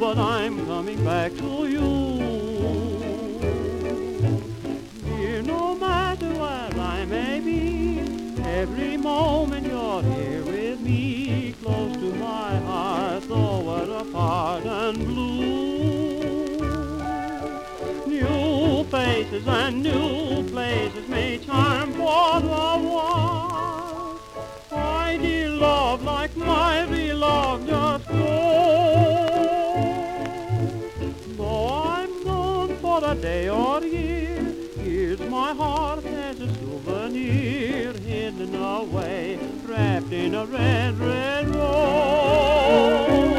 but I'm coming back to you. Dear, no matter where I may be, every moment you're here with me, close to my heart, though we're apart and blue. New faces and new places may charm for a while. Why, dear love, like my real love, just go. Though I'm gone for a day or year, here's my heart as a souvenir, hidden away, wrapped in a red, red rose.